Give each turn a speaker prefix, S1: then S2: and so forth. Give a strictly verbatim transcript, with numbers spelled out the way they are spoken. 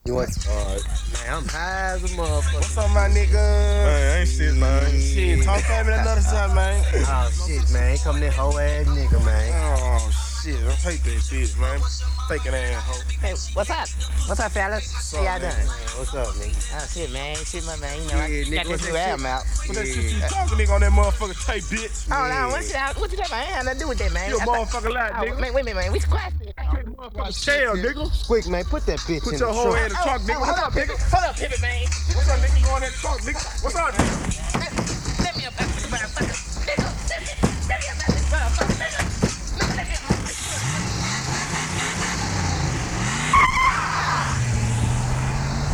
S1: You want?
S2: Alright.
S1: Man, I'm high as a motherfucker.
S3: What's up, my nigga?
S2: Man, ain't shit, man.
S3: Shit, talk to me another time, man.
S1: Oh shit, man. Come this whole ass nigga, man.
S3: Oh shit, don't take that shit, man. Faking ass hoe.
S4: Hey, what's up? What's up, fellas? How y'all doing?
S1: What's up, nigga?
S4: Oh, shit, man. Shit, my man. You know,
S1: Yeah,
S4: I
S1: nigga,
S4: got
S1: what's
S4: this new
S1: that
S4: album out.
S3: What that shit you talking, nigga, on that motherfucking tape, bitch?
S4: Oh, no, what's it out? What you talking about? I ain't had nothing to do with that, man.
S3: You a
S4: I thought-
S3: motherfucking lie,
S4: Oh,
S3: nigga.
S4: man, wait a minute, man. We squashed it.
S3: Motherfucking shell, nigga.
S1: Quick, man, put that bitch
S3: Put
S1: in
S3: your
S1: the
S3: whole
S1: trunk.
S3: head in the trunk, nigga.
S4: Oh, hold
S3: What's
S4: up,
S3: up, nigga?
S4: Hold up, pivot, man.
S3: What's up, nigga? You on that trunk, nigga? What's up, nigga?